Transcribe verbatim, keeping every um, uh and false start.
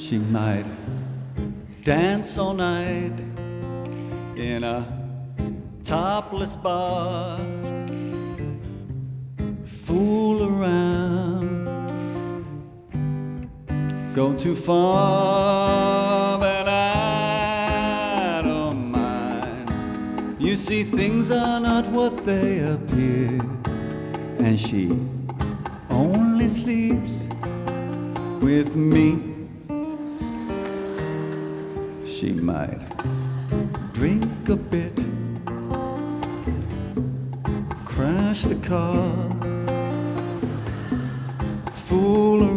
She might dance all night in a topless bar, fool around, go too far, but I don't mind. You see, things are not what they appear, and she only sleeps with me. She might drink a bit, crash the car, fool